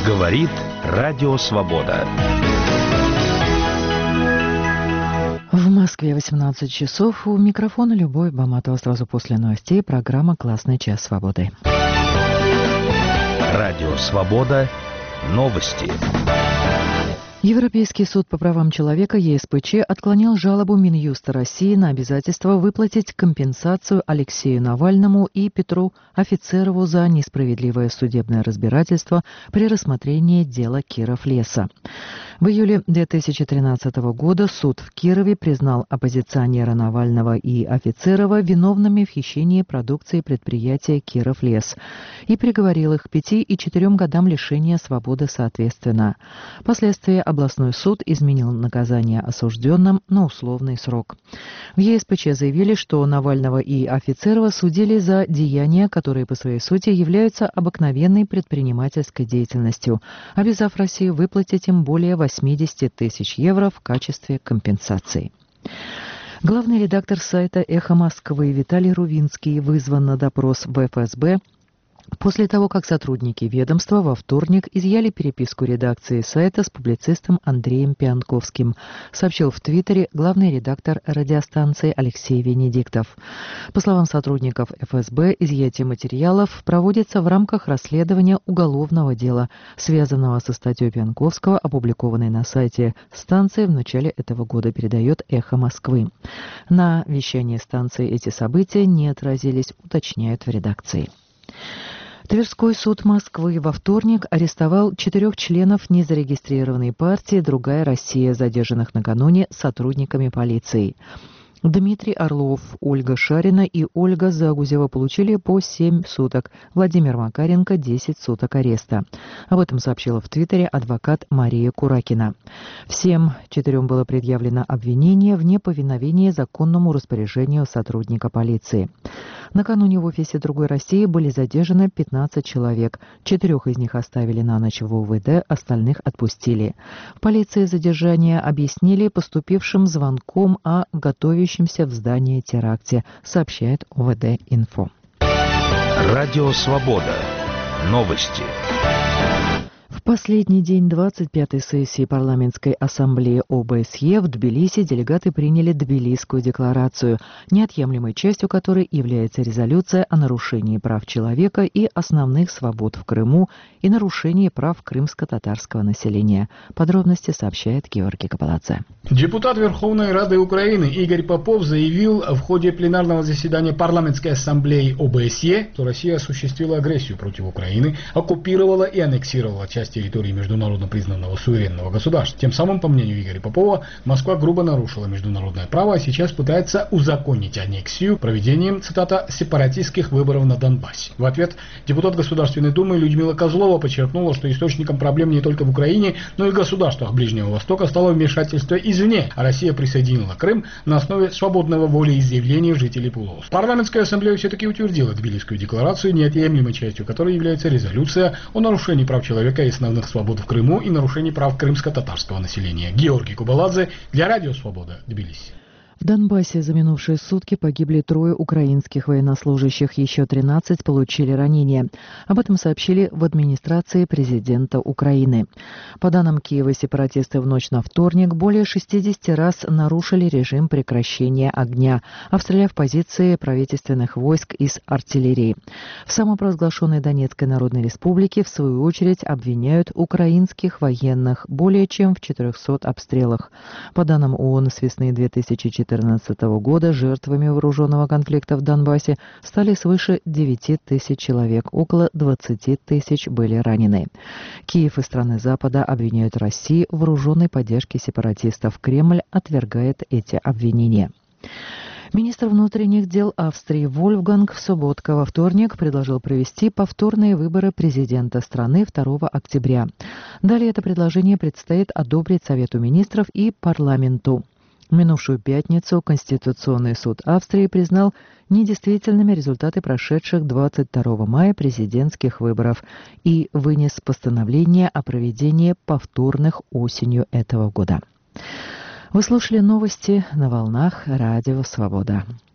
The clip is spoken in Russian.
Говорит Радио Свобода. В Москве 18 часов. У микрофона Любовь Баматова. Сразу после новостей программа «Классный час свободы». Радио Свобода. Новости. Европейский суд по правам человека ЕСПЧ отклонил жалобу Минюста России на обязательство выплатить компенсацию Алексею Навальному и Петру Офицерову за несправедливое судебное разбирательство при рассмотрении дела Киров-Леса. В июле 2013 года суд в Кирове признал оппозиционера Навального и Офицерова виновными в хищении продукции предприятия Киров-Лес и приговорил их к 5 и 4 годам лишения свободы соответственно. Впоследствии областной суд изменил наказание осужденным на условный срок. В ЕСПЧ заявили, что Навального и Офицерова судили за деяния, которые по своей сути являются обыкновенной предпринимательской деятельностью, обязав Россию выплатить им более 80 тысяч евро в качестве компенсации. Главный редактор сайта «Эхо Москвы» Виталий Рувинский вызван на допрос в ФСБ после того, как сотрудники ведомства во вторник изъяли переписку редакции сайта с публицистом Андреем Пианковским, сообщил в Твиттере главный редактор радиостанции Алексей Венедиктов. По словам сотрудников ФСБ, изъятие материалов проводится в рамках расследования уголовного дела, связанного со статьей Пианковского, опубликованной на сайте станции в начале этого года, передает «Эхо Москвы». На вещании станции эти события не отразились, уточняют в редакции. Тверской суд Москвы во вторник арестовал 4 членов незарегистрированной партии «Другая Россия», задержанных накануне сотрудниками полиции. Дмитрий Орлов, Ольга Шарина и Ольга Загузева получили по 7 суток, Владимир Макаренко – 10 суток ареста. Об этом сообщила в Твиттере адвокат Мария Куракина. Всем 4 было предъявлено обвинение в неповиновении законному распоряжению сотрудника полиции. Накануне в офисе «Другой России» были задержаны 15 человек. 4 из них оставили на ночь в УВД, остальных отпустили. В полиции задержание объяснили поступившим звонком о готовящемся в здании теракте, сообщает УВД-Инфо. Радио Свобода. Новости. В последний день 25-й сессии парламентской ассамблеи ОБСЕ в Тбилиси делегаты приняли Тбилисскую декларацию, неотъемлемой частью которой является резолюция о нарушении прав человека и основных свобод в Крыму и нарушении прав крымско-татарского населения. Подробности сообщает Георгий Капаладзе. Депутат Верховной Рады Украины Игорь Попов заявил в ходе пленарного заседания парламентской ассамблеи ОБСЕ, что Россия осуществила агрессию против Украины, оккупировала и аннексировала часть территории международно признанного суверенного государства. Тем самым, по мнению Игоря Попова, Москва грубо нарушила международное право, а сейчас пытается узаконить аннексию проведением, цитата, «сепаратистских выборов на Донбассе». В ответ депутат Государственной Думы Людмила Козлова подчеркнула, что источником проблем не только в Украине, но и в государствах Ближнего Востока стало вмешательство извне, а Россия присоединила Крым на основе свободного волеизъявления жителей полуострова. Парламентская ассамблея все-таки утвердила Тбилисскую декларацию, неотъемлемой частью которой является резолюция о нарушении прав человека и основных свобод в Крыму и нарушении прав крымско-татарского населения. Георгий Кубаладзе для Радио Свобода, Тбилиси. В Донбассе за минувшие сутки погибли 3 украинских военнослужащих, еще 13 получили ранения. Об этом сообщили в администрации президента Украины. По данным Киева, сепаратисты в ночь на вторник более 60 раз нарушили режим прекращения огня, обстреляв позиции правительственных войск из артиллерии. В самопровозглашенной Донецкой Народной Республике, в свою очередь, обвиняют украинских военных более чем в 400 обстрелах. По данным ООН, с весны 2014 года жертвами вооруженного конфликта в Донбассе стали свыше 9 тысяч человек, около 20 тысяч были ранены. Киев и страны Запада обвиняют Россию в вооруженной поддержке сепаратистов. Кремль отвергает эти обвинения. Министр внутренних дел Австрии Вольфганг Соботка во вторник предложил провести повторные выборы президента страны 2 октября. Далее это предложение предстоит одобрить Совету министров и парламенту. В минувшую пятницу Конституционный суд Австрии признал недействительными результаты прошедших 22 мая президентских выборов и вынес постановление о проведении повторных осенью этого года. Вы слушали новости на волнах Радио Свобода.